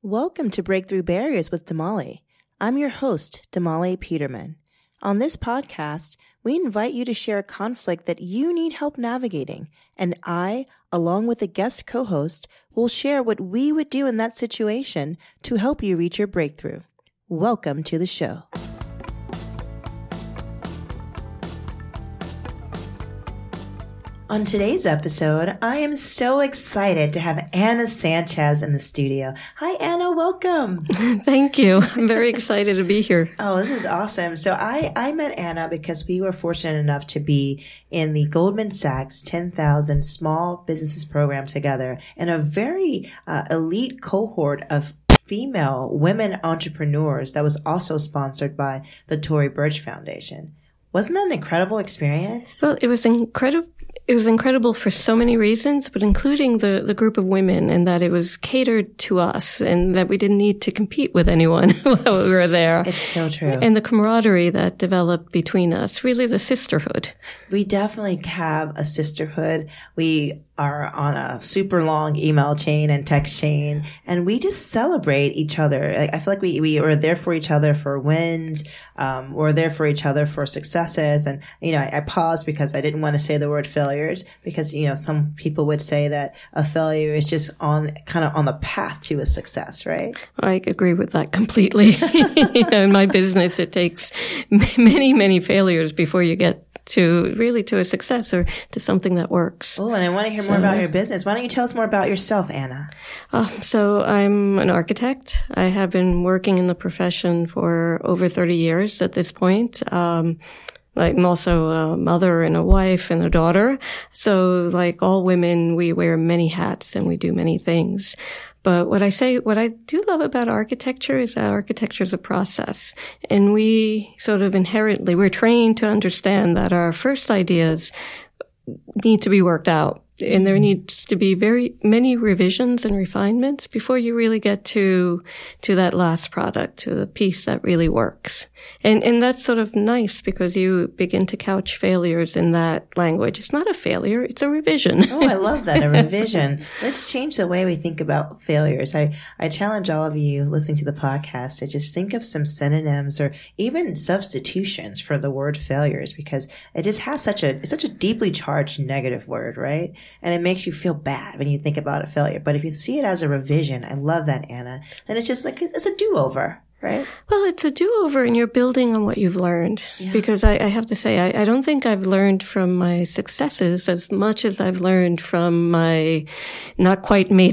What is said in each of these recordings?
Welcome to Breakthrough Barriers with Damali. I'm your host, Damali Peterman. On this podcast, we invite you to share a conflict that you need help navigating, and I, along with a guest co-host, will share what we would do in that situation to help you reach your breakthrough. Welcome to the show. On today's episode, I am so excited to have Anna Sanchez in the studio. Hi, Anna. Welcome. Thank you. I'm very excited to be here. Oh, this is awesome. So I met Anna because we were fortunate enough to be in the Goldman Sachs 10,000 Small Businesses program together in a very elite cohort of female women entrepreneurs that was also sponsored by the Tory Burch Foundation. Wasn't that an incredible experience? Well, it was incredible. It was incredible for so many reasons, but including the group of women, and that it was catered to us and that we didn't need to compete with anyone while we were there. It's so true. And the camaraderie that developed between us, really the sisterhood. We definitely have a sisterhood. We are on a super long email chain and text chain, and we just celebrate each other. I feel like we are there for each other for wins. We're there for each other for successes. And, I paused because I didn't want to say the word failures because, some people would say that a failure is just on the path to a success, right? I agree with that completely. In my business, it takes many, many failures before you get to a success or to something that works. Oh, and I want to hear more about your business. Why don't you tell us more about yourself, Anna? So I'm an architect. I have been working in the profession for over 30 years at this point. I'm also a mother and a wife and a daughter. So like all women, we wear many hats and we do many things. But what I do love about architecture is that architecture is a process. And we sort of we're trained to understand that our first ideas need to be worked out. And there needs to be very many revisions and refinements before you really get to that last product, to the piece that really works. And that's sort of nice because you begin to couch failures in that language. It's not a failure, it's a revision. Oh, I love that, a revision. Let's change the way we think about failures. I challenge all of you listening to the podcast to just think of some synonyms or even substitutions for the word failures, because it just has it's such a deeply charged negative word, right? And it makes you feel bad when you think about a failure. But if you see it as a revision, I love that, Anna, then it's just like, it's a do-over, right? Well, it's a do-over and you're building on what you've learned. Yeah. Because I have to say, I don't think I've learned from my successes as much as I've learned from my not quite made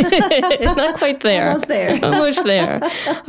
it. Not quite there. Almost there. Almost there.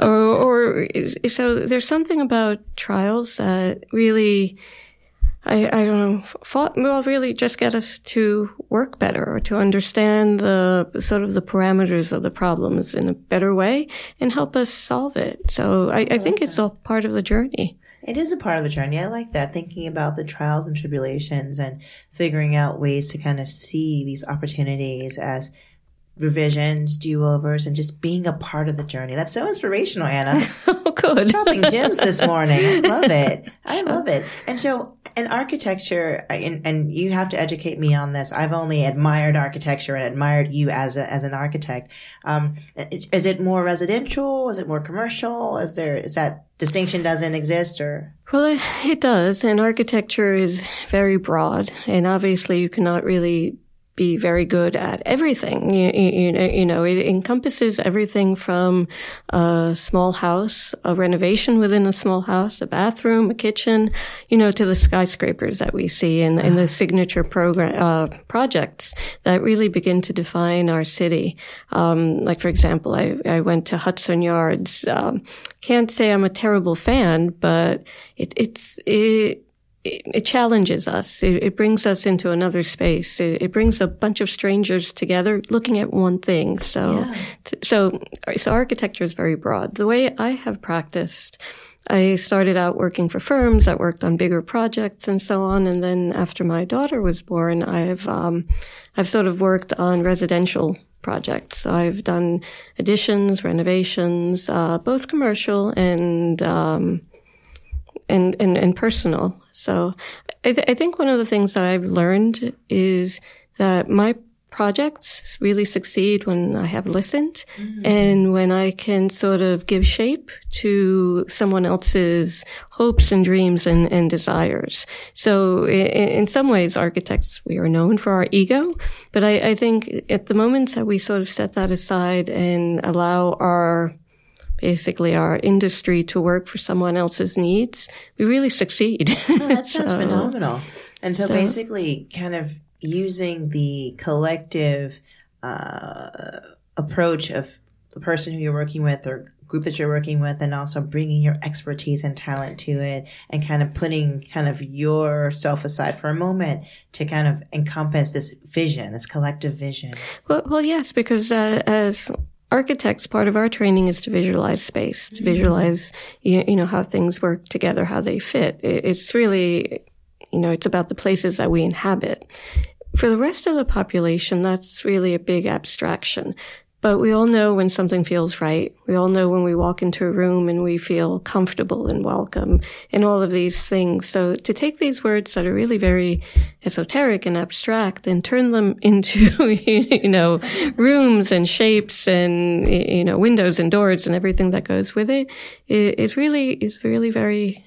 So there's something about trials that really, I don't know, really just get us to work better or to understand the parameters of the problems in a better way and help us solve it. So I think it's all part of the journey. It is a part of the journey. I like that, thinking about the trials and tribulations and figuring out ways to kind of see these opportunities as revisions, do-overs, and just being a part of the journey. That's so inspirational, Anna. Oh, good. Dropping gems this morning. I love it. I love it. And so in architecture, and you have to educate me on this, I've only admired architecture and admired you as an architect. Is it more residential? Is it more commercial? Is that distinction doesn't exist, or? Well, it does. And architecture is very broad. And obviously you cannot really be very good at everything. It encompasses everything from a small house, a renovation within a small house, a bathroom, a kitchen, to the skyscrapers that we see in the signature projects that really begin to define our city. Like, for example, I went to Hudson Yards. Can't say I'm a terrible fan, but it challenges us. It brings us into another space. It brings a bunch of strangers together looking at one thing. So architecture is very broad. The way I have practiced, I started out working for firms that worked on bigger projects and so on. And then after my daughter was born, I've sort of worked on residential projects. So I've done additions, renovations, both commercial and personal. So I think one of the things that I've learned is that my projects really succeed when I have listened and when I can sort of give shape to someone else's hopes and dreams and desires. So in some ways, architects, we are known for our ego, but I think at the moments that we sort of set that aside and allow our industry to work for someone else's needs, we really succeed. Oh, that sounds phenomenal. And so basically kind of using the collective approach of the person who you're working with or group that you're working with, and also bringing your expertise and talent to it, and kind of putting kind of yourself aside for a moment to kind of encompass this vision, this collective vision. Well, yes, because as architects, part of our training is to visualize space, to visualize, you know, how things work together, how they fit. It's really, you know, it's about the places that we inhabit. For the rest of the population, that's really a big abstraction. But we all know when something feels right. We all know when we walk into a room and we feel comfortable and welcome and all of these things. So to take these words that are really very esoteric and abstract and turn them into, you know, rooms and shapes and, you know, windows and doors and everything that goes with it, is really very,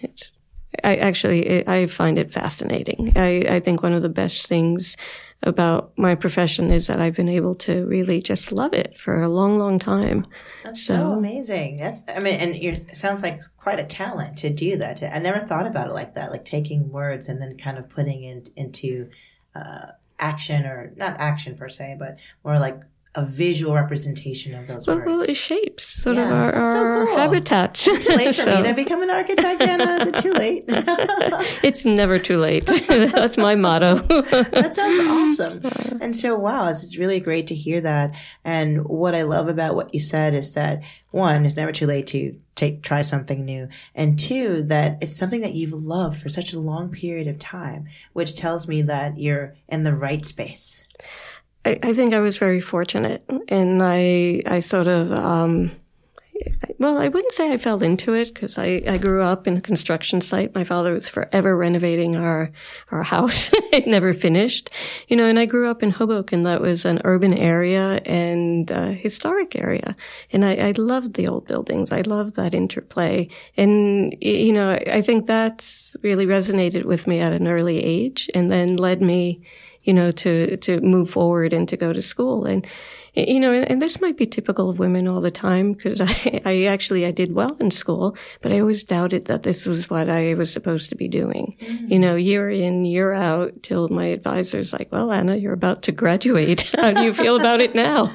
I find it fascinating. I think one of the best things about my profession is that I've been able to really just love it for a long, long time. That's so amazing. It sounds like quite a talent to do that. I never thought about it like that, like taking words and then kind of putting it into action, or not action per se, but more like a visual representation of those words. Well, it shapes sort of our habitat. Is it too late for me to become an architect, Anna? Is it too late? It's never too late. That's my motto. That sounds awesome. And so, wow, this is really great to hear that. And what I love about what you said is that, one, it's never too late to try something new. And two, that it's something that you've loved for such a long period of time, which tells me that you're in the right space. I think I was very fortunate, and I sort of, well, I wouldn't say I fell into it, because I grew up in a construction site. My father was forever renovating our house. It never finished, you know, and I grew up in Hoboken. That was an urban area and a historic area. And I loved the old buildings. I loved that interplay. And, you know, I think that's really resonated with me at an early age, and then led me, you know, to move forward and to go to school. And, you know, and this might be typical of women all the time, because I did well in school, but I always doubted that this was what I was supposed to be doing. Mm-hmm. You know, year in, year out, till my advisor's like, well, Anna, you're about to graduate. How do you feel about it now?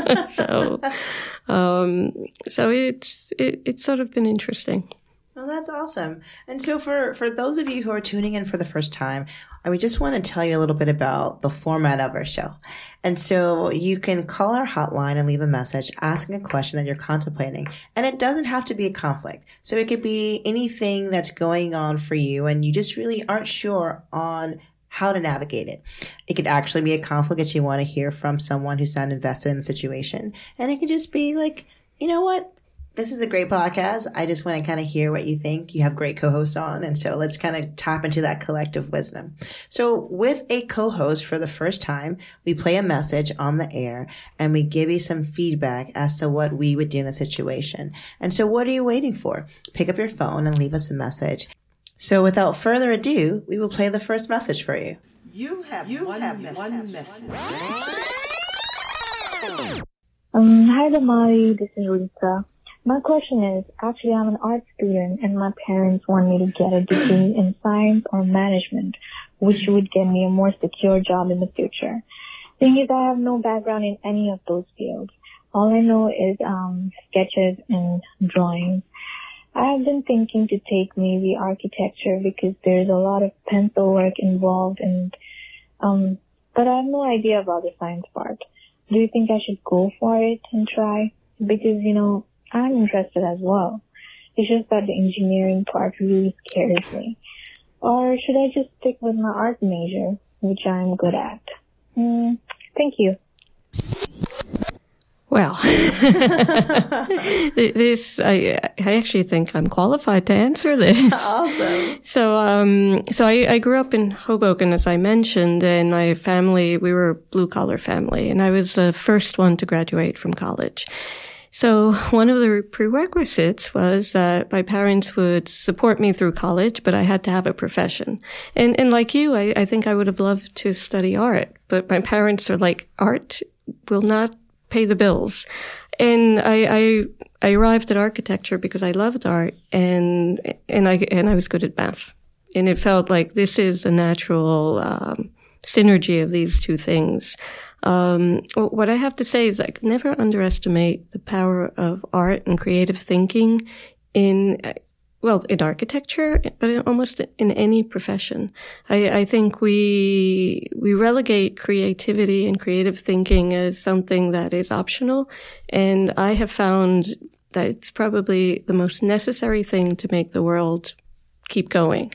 So it's sort of been interesting. Well, that's awesome. And so for those of you who are tuning in for the first time, we just want to tell you a little bit about the format of our show. And so you can call our hotline and leave a message asking a question that you're contemplating. And it doesn't have to be a conflict. So it could be anything that's going on for you and you just really aren't sure on how to navigate it. It could actually be a conflict that you want to hear from someone who's not invested in the situation. And it could just be like, you know what? This is a great podcast. I just want to kind of hear what you think. You have great co-hosts on. And so let's kind of tap into that collective wisdom. So with a co-host for the first time, we play a message on the air and we give you some feedback as to what we would do in the situation. And so what are you waiting for? Pick up your phone and leave us a message. So without further ado, we will play the first message for you. You have one message. Hi, Damari. This is Rita. My question is, actually, I'm an art student and my parents want me to get a degree in science or management, which would get me a more secure job in the future. Thing is, I have no background in any of those fields. All I know is sketches and drawings. I have been thinking to take maybe architecture because there's a lot of pencil work involved, and but I have no idea about the science part. Do you think I should go for it and try? Because, you know, I'm interested as well. It's just that the engineering part really scares me. Or should I just stick with my art major, which I'm good at? Thank you. Well, this I actually think I'm qualified to answer this. Awesome. So I grew up in Hoboken, as I mentioned, and my family, we were a blue-collar family, and I was the first one to graduate from college. So one of the prerequisites was that my parents would support me through college, but I had to have a profession. And like you, I think I would have loved to study art, but my parents are like, art will not pay the bills. And I arrived at architecture because I loved art and I was good at math. And it felt like this is a natural synergy of these two things. What I have to say is like never underestimate the power of art and creative thinking in architecture, but almost in any profession. I think we relegate creativity and creative thinking as something that is optional. And I have found that it's probably the most necessary thing to make the world keep going.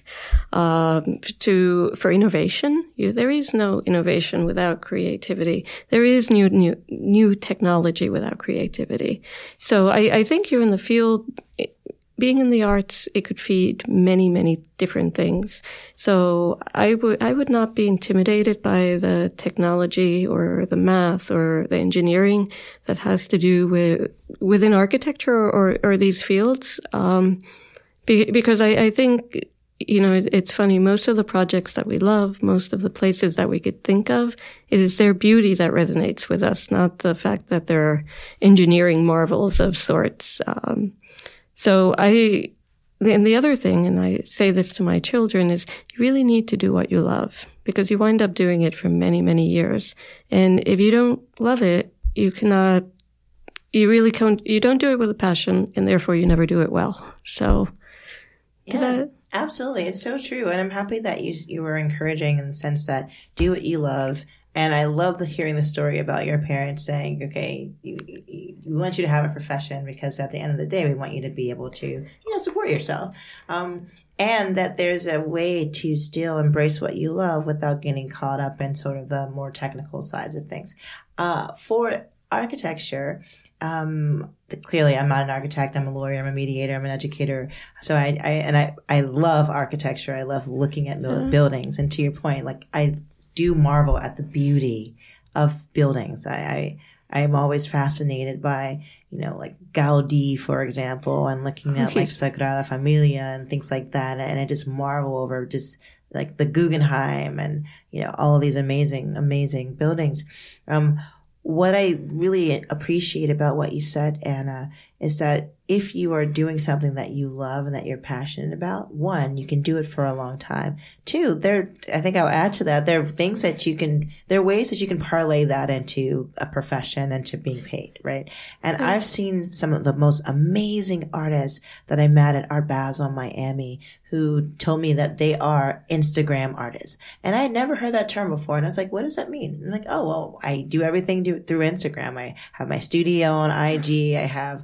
For innovation, there is no innovation without creativity. There is new technology without creativity. So I think you're in the field. Being in the arts, it could feed many, many different things. So I would not be intimidated by the technology or the math or the engineering that has to do within architecture or these fields. Because I think, it's funny, most of the projects that we love, most of the places that we could think of, it is their beauty that resonates with us, not the fact that they're engineering marvels of sorts. And the other thing, and I say this to my children, is you really need to do what you love because you wind up doing it for many, many years. And if you don't love it, you don't do it with a passion, and therefore you never do it well. So, yeah, absolutely. It's so true. And I'm happy that you were encouraging in the sense that do what you love. And I love hearing the story about your parents saying, okay, we want you to have a profession because at the end of the day, we want you to be able to, support yourself. And that there's a way to still embrace what you love without getting caught up in sort of the more technical sides of things. For architecture, clearly I'm not an architect. I'm a lawyer. I'm a mediator. I'm an educator. So I love architecture. I love looking at buildings. And to your point, like I do marvel at the beauty of buildings. I'm always fascinated by, like Gaudi, for example, and looking at like Sagrada Familia and things like that. And I just marvel over just like the Guggenheim and, all of these amazing, amazing buildings. What I really appreciate about what you said, Anna, is that if you are doing something that you love and that you're passionate about, one, you can do it for a long time. Two, I think I'll add to that, there are ways that you can parlay that into a profession and to being paid, right? And I've seen some of the most amazing artists that I met at Art Basel Miami who told me that they are Instagram artists. And I had never heard that term before. And I was like, what does that mean? And like, oh, well, I do everything through Instagram. I have my studio on IG. I have,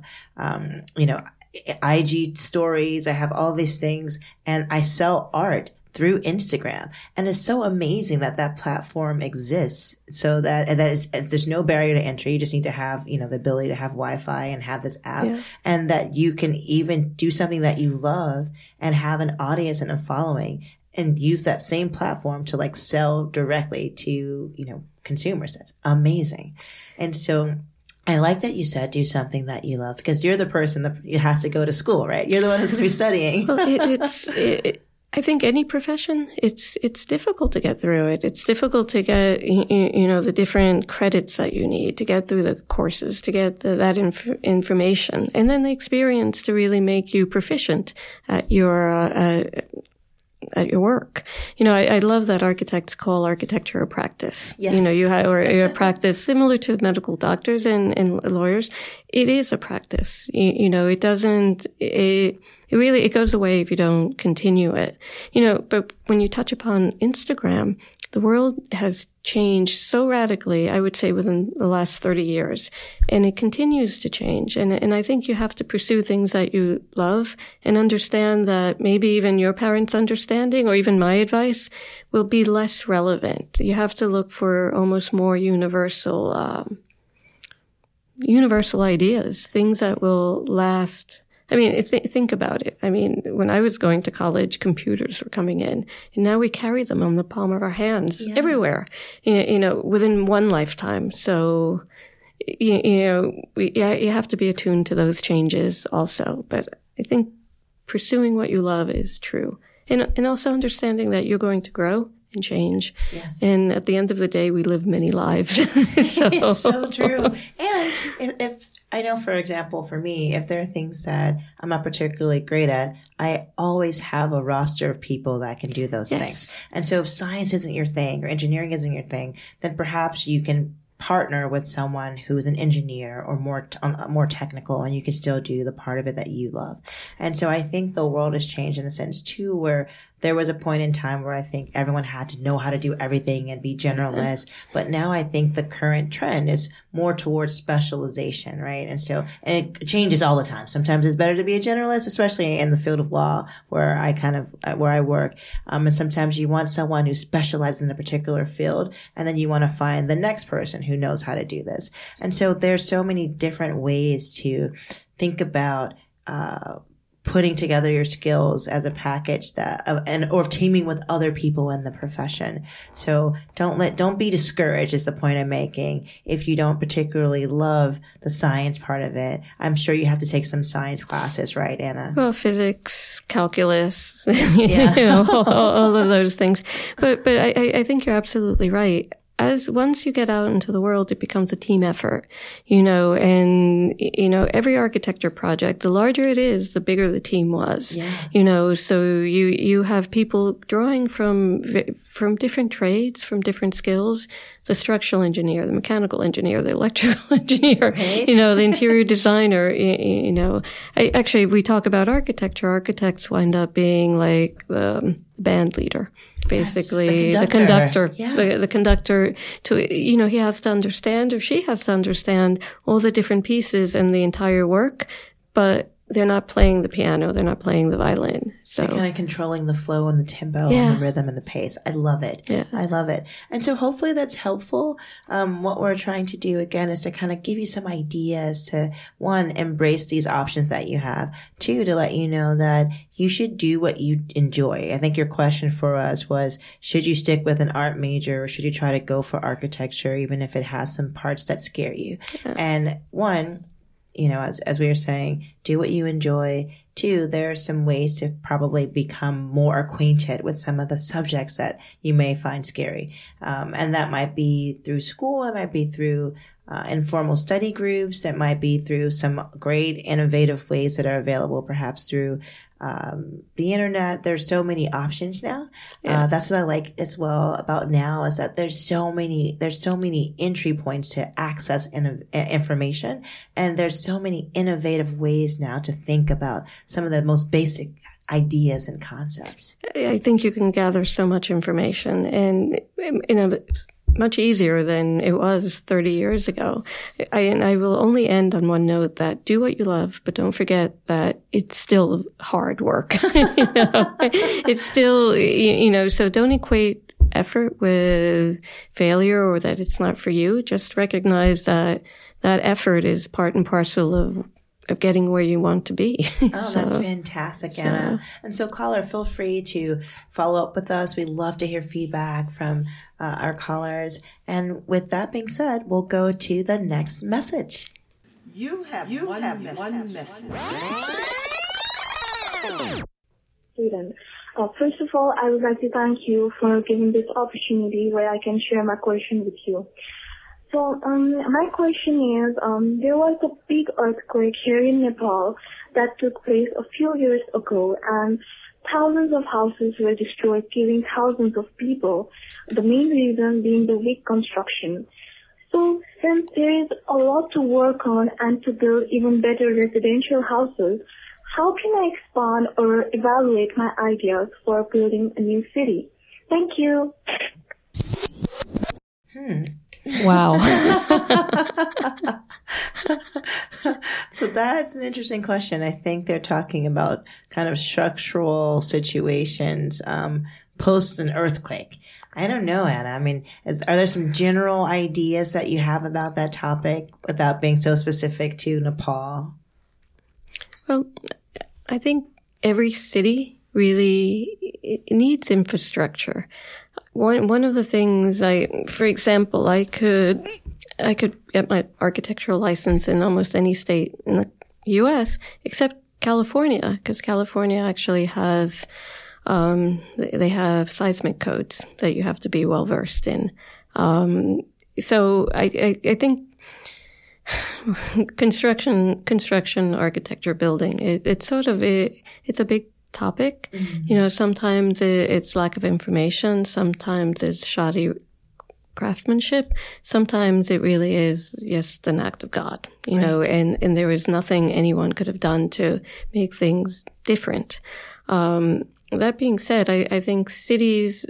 IG stories. I have all these things and I sell art through Instagram. And it's so amazing that platform exists so that there's no barrier to entry. You just need to have, the ability to have Wi-Fi and have this app and that you can even do something that you love and have an audience and a following and use that same platform to like sell directly to, consumers. That's amazing. And so I like that you said do something that you love because you're the person that has to go to school, right? You're the one who's going to be studying. Well, I think any profession, it's difficult to get through it. It's difficult to get, the different credits that you need to get through the courses, to get that information, and then the experience to really make you proficient at your work. I love that architects call architecture a practice. Yes. You have a practice similar to medical doctors and lawyers. It is a practice. It doesn't, it goes away if you don't continue it. But when you touch upon Instagram, the world has changed so radically, I would say, within the last 30 years. And it continues to change. And I think you have to pursue things that you love and understand that maybe even your parents' understanding or even my advice will be less relevant. You have to look for almost more universal universal ideas, things that will last. I mean, think about it. I mean, when I was going to college, computers were coming in, and now we carry them on the palm of our hands everywhere, within one lifetime. So, you have to be attuned to those changes also. But I think pursuing what you love is true. And also understanding that you're going to grow and change. Yes. And at the end of the day, we live many lives. It's so true. And if I know, for example, for me, if there are things that I'm not particularly great at, I always have a roster of people that can do those things. And so if science isn't your thing or engineering isn't your thing, then perhaps you can partner with someone who's an engineer or more technical, and you can still do the part of it that you love. And so I think the world has changed in a sense too, where there was a point in time where I think everyone had to know how to do everything and be generalist. But now I think the current trend is more towards specialization, right? And it changes all the time. Sometimes it's better to be a generalist, especially in the field of law where I work. And sometimes you want someone who specializes in a particular field, and then you want to find the next person who knows how to do this. And so there's so many different ways to think about, putting together your skills as a package or teaming with other people in the profession. So don't be discouraged is the point I'm making. If you don't particularly love the science part of it, I'm sure you have to take some science classes, right, Anna? Well, physics, calculus, all of those things. But I think you're absolutely right. Once you get out into the world, it becomes a team effort, and, every architecture project, the larger it is, the bigger the team was, so you have people drawing from different trades, from different skills, the structural engineer, the mechanical engineer, the electrical engineer, right. The interior designer, actually, if we talk about architecture, architects wind up being like the band leader. Basically, yes, the conductor, yeah. the conductor he has to understand, or she has to understand all the different pieces and the entire work, but they're not playing the piano, they're not playing the violin. So they're kind of controlling the flow and the tempo and the rhythm and the pace. I love it. Yeah. I love it. And so hopefully that's helpful. What we're trying to do again is to kind of give you some ideas to, one, embrace these options that you have. Two, to let you know that you should do what you enjoy. I think your question for us was, should you stick with an art major or should you try to go for architecture, even if it has some parts that scare you? Yeah. And one, as we were saying, do what you enjoy. Two, there are some ways to probably become more acquainted with some of the subjects that you may find scary. And that might be through school. It might be through informal study groups. That might be through some great innovative ways that are available, perhaps through the internet. There's so many options now. Yeah. That's what I like as well about now is that there's so many entry points to access information, and there's so many innovative ways now to think about some of the most basic ideas and concepts. I think you can gather so much information and much easier than it was 30 years ago. I will only end on one note that do what you love, but don't forget that it's still hard work. It's still, so don't equate effort with failure or that it's not for you. Just recognize that effort is part and parcel of getting where you want to be. Oh, that's fantastic, Anna. And so caller, feel free to follow up with us. We love to hear feedback from our callers. And with that being said, we'll go to the next message. You have one message. Student. First of all, I would like to thank you for giving this opportunity where I can share my question with you. So, my question is, there was a big earthquake here in Nepal that took place a few years ago, and thousands of houses were destroyed, killing thousands of people, the main reason being the weak construction. So, since there is a lot to work on and to build even better residential houses, how can I expand or evaluate my ideas for building a new city? Thank you. Wow. So that's an interesting question. I think they're talking about kind of structural situations post an earthquake. I don't know, Anna. I mean, are there some general ideas that you have about that topic without being so specific to Nepal? Well, I think every city really needs infrastructure. One of the things for example, I could get my architectural license in almost any state in the U.S. except California, because California actually has they have seismic codes that you have to be well versed in. So I think construction, architecture, building, it's sort of it's a big topic. Mm-hmm. Sometimes it's lack of information. Sometimes it's shoddy craftsmanship. Sometimes it really is just an act of God, and there is nothing anyone could have done to make things different. That being said, I think cities,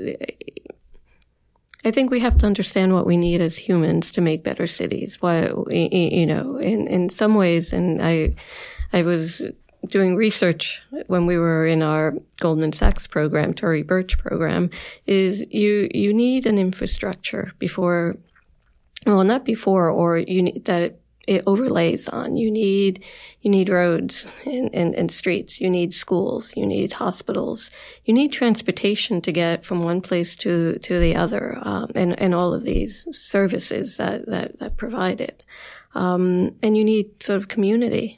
I think we have to understand what we need as humans to make better cities. Why, in some ways, and I was doing research when we were in our Goldman Sachs program, Tory Burch program, is you need an infrastructure before, well, not before, or you need that it overlays on. You need roads and streets. You need schools. You need hospitals. You need transportation to get from one place to the other, and all of these services that provide it. And you need sort of community.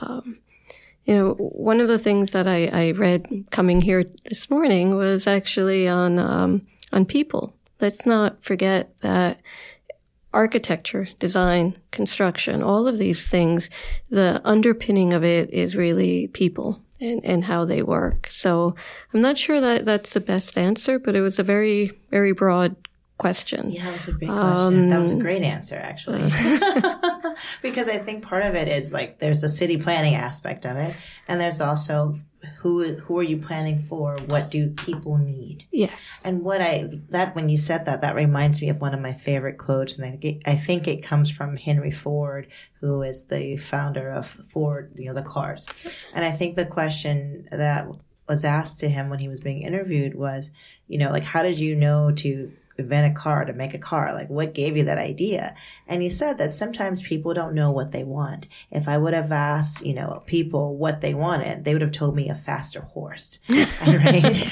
One of the things that I read coming here this morning was actually on people. Let's not forget that architecture, design, construction, all of these things, the underpinning of it is really people and how they work. So I'm not sure that that's the best answer, but it was a very, very broad question. Yeah, that was a big question. That was a great answer, actually. Because I think part of it is like there's a city planning aspect of it, and there's also who are you planning for? What do people need? Yes. And when you said that reminds me of one of my favorite quotes, and I think it comes from Henry Ford, who is the founder of Ford, the cars. And I think the question that was asked to him when he was being interviewed was, how did you know to invent a car, to make a car? Like, what gave you that idea? And he said that sometimes people don't know what they want. If I would have asked, people what they wanted, they would have told me a faster horse. Right?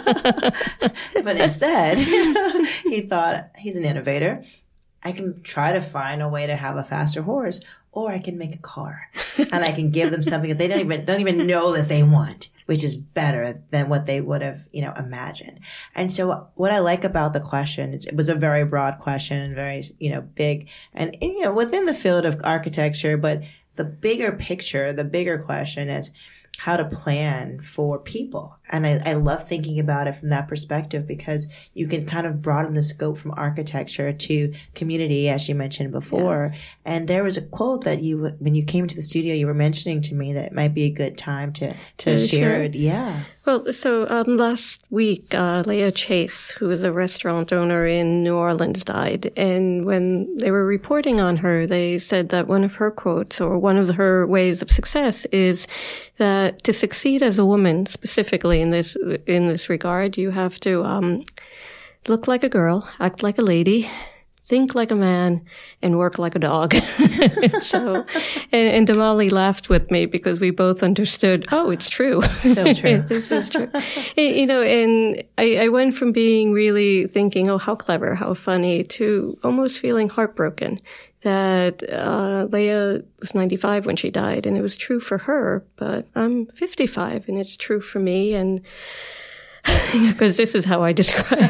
But instead, he thought, he's an innovator. I can try to find a way to have a faster horse, or I can make a car, and I can give them something that they don't even know that they want, which is better than what they would have, imagined. And so what I like about the question, it was a very broad question and very, big and within the field of architecture, but the bigger picture, the bigger question is how to plan for people. And I love thinking about it from that perspective, because you can kind of broaden the scope from architecture to community, as you mentioned before. Yeah. And there was a quote that when you came to the studio, you were mentioning to me that it might be a good time to share it. Yeah. Well, so last week, Leah Chase, who was a restaurant owner in New Orleans, died. And when they were reporting on her, they said that one of her quotes, or one of her ways of success, is that to succeed as a woman, specifically in this regard, you have to look like a girl, act like a lady, think like a man, and work like a dog. So, and Damali laughed with me because we both understood, oh, it's true. So true. This is true. And I went from being really thinking, oh, how clever, how funny, to almost feeling heartbroken that Leah was 95 when she died, and it was true for her, but I'm 55, and it's true for me, and because this is how I describe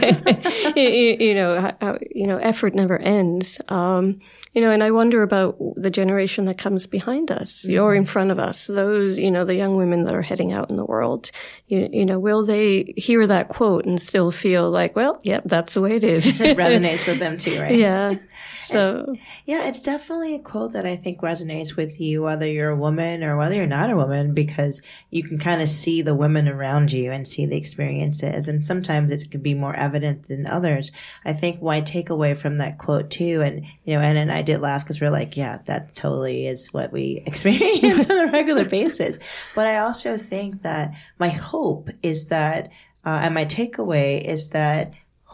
it. Effort never ends. And I wonder about the generation that comes behind us, or in front of us, those, the young women that are heading out in the world, will they hear that quote and still feel like, well, yep, that's the way it is. It resonates with them too, right? Yeah. So, yeah, it's definitely a quote that I think resonates with you, whether you're a woman or whether you're not a woman, because you can kind of see the women around you and see the experiences. And sometimes it can be more evident than others. I think what I take away from that quote too, and, Anna and I did laugh because we're like, yeah, that totally is what we experience on a regular basis. But I also think that my hope is that, and my takeaway is that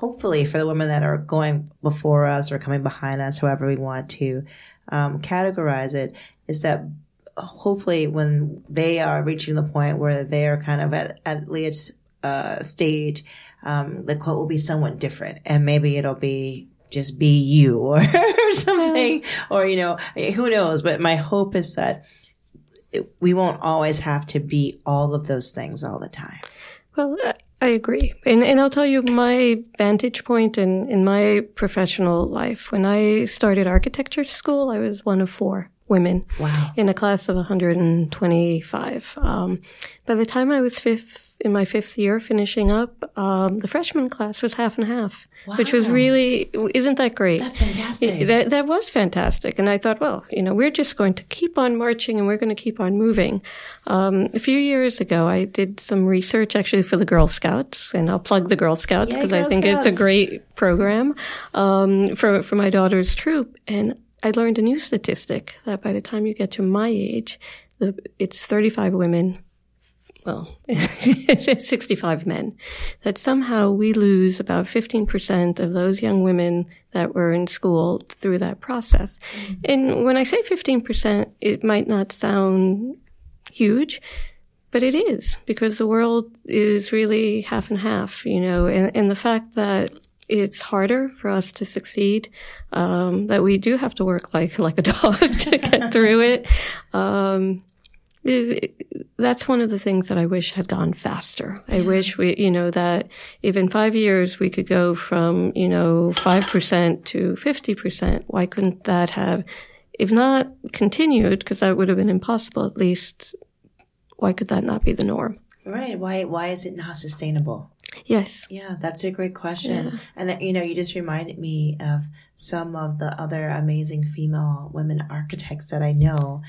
hopefully for the women that are going before us or coming behind us, however we want to categorize it, is that hopefully when they are reaching the point where they are kind of at Leah's stage, the quote will be somewhat different, and maybe it'll be just be you or something, or, you know, who knows. But my hope is that we won't always have to be all of those things all the time. Well, I agree. And I'll tell you my vantage point in my professional life. When I started architecture school, I was one of 4 women. Wow. In a class of 125. By the time I was in my 5th year finishing up, the freshman class was half and half, wow. which was really, isn't that great? That's fantastic. That was fantastic. And I thought, well, you know, we're just going to keep on marching and we're going to keep on moving. A few years ago, I did some research actually for the Girl Scouts, and I'll plug the Girl Scouts because I think it's a great program for my daughter's troop. And I learned a new statistic that by the time you get to my age, it's 35 women, well, 65 men, that somehow we lose about 15% of those young women that were in school through that process. Mm-hmm. And when I say 15%, it might not sound huge, but it is, because the world is really half and half, you know, and the fact that it's harder for us to succeed, that we do have to work like a dog to get through it. That's one of the things that I wish had gone faster. Yeah. I wish we, you know, that if in 5 years we could go from, you know, 5% to 50%, why couldn't that have, if not continued, because that would have been impossible, at least, why could that not be the norm? Right. Why is it not sustainable? Yes. Yeah, that's a great question. Yeah. And, you know, you just reminded me of some of the other amazing female women architects that I know,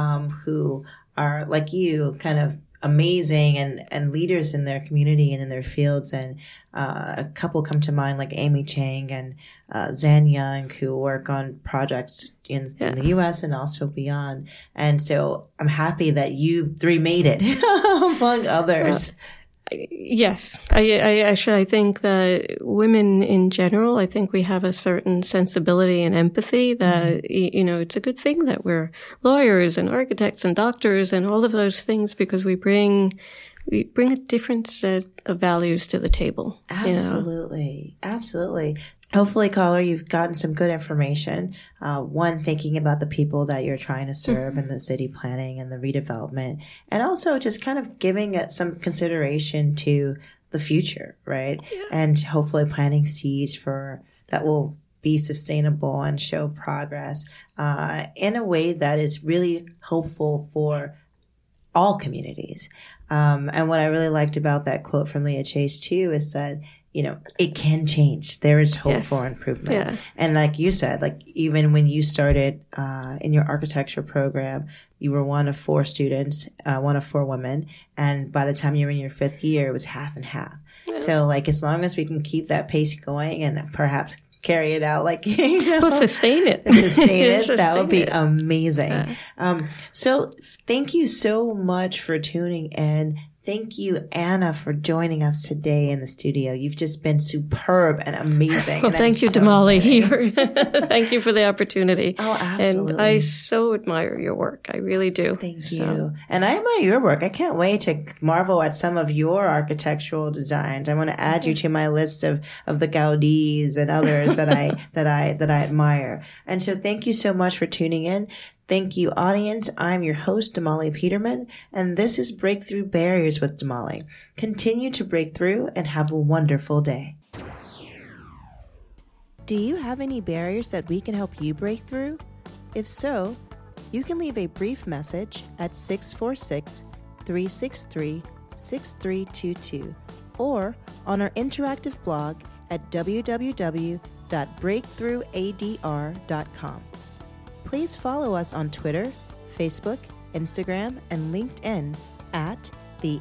who are, like you, kind of amazing and leaders in their community and in their fields. And a couple come to mind, like Amy Chang and Zan Young, who work on projects in the U.S. and also beyond. And so I'm happy that you 3 made it, among others. Yes. I think that women in general, I think we have a certain sensibility and empathy that, you know, it's a good thing that we're lawyers and architects and doctors and all of those things, because we bring a different set of values to the table. Absolutely. You know? Absolutely. Hopefully, caller, you've gotten some good information. One, thinking about the people that you're trying to serve in the city planning and the redevelopment, and also just kind of giving it some consideration to the future, right? Yeah. And hopefully planting seeds for that will be sustainable and show progress in a way that is really hopeful for all communities. And what I really liked about that quote from Leah Chase too is that, you know, it can change. There is hope for improvement. Yeah. And like you said, like even when you started in your architecture program, you were one of 4 students, one of 4 women. And by the time you were in your 5th year, it was half and half. Yeah. So like, as long as we can keep that pace going and perhaps carry it out, like, you know, we'll sustain it. That would be amazing. Yeah. So thank you so much for tuning in. Thank you, Anna, for joining us today in the studio. You've just been superb and amazing. Well, thank you, Damali. Thank you for the opportunity. Oh, absolutely. And I so admire your work. I really do. Thank you. And I admire your work. I can't wait to marvel at some of your architectural designs. I want to add you to my list of the Gaudis and others that I admire. And so thank you so much for tuning in. Thank you, audience. I'm your host, Damali Peterman, and this is Breakthrough Barriers with Damali. Continue to break through and have a wonderful day. Do you have any barriers that we can help you break through? If so, you can leave a brief message at 646-363-6322 or on our interactive blog at www.breakthroughadr.com. Please follow us on Twitter, Facebook, Instagram, and LinkedIn at the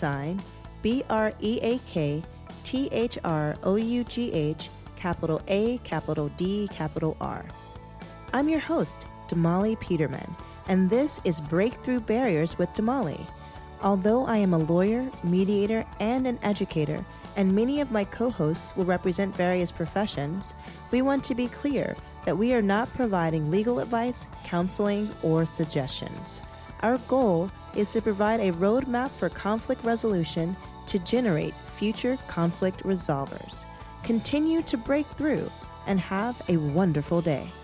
@BreakThroughh, capital A, capital D, capital R. I'm your host, Damali Peterman, and this is Breakthrough Barriers with Damali. Although I am a lawyer, mediator, and an educator, and many of my co-hosts will represent various professions, we want to be clear that we are not providing legal advice, counseling, or suggestions. Our goal is to provide a roadmap for conflict resolution to generate future conflict resolvers. Continue to break through and have a wonderful day.